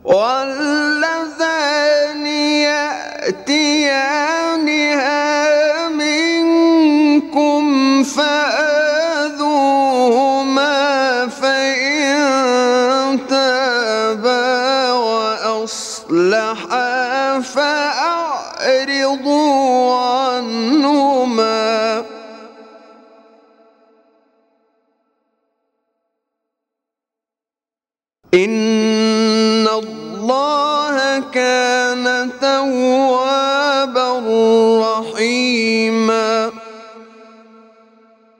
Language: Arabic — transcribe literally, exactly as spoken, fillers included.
واللذان يأتيانها منكم فآذوهما فإن تابا وأصلحا فأعرضوا عنهما إن الله كان توابا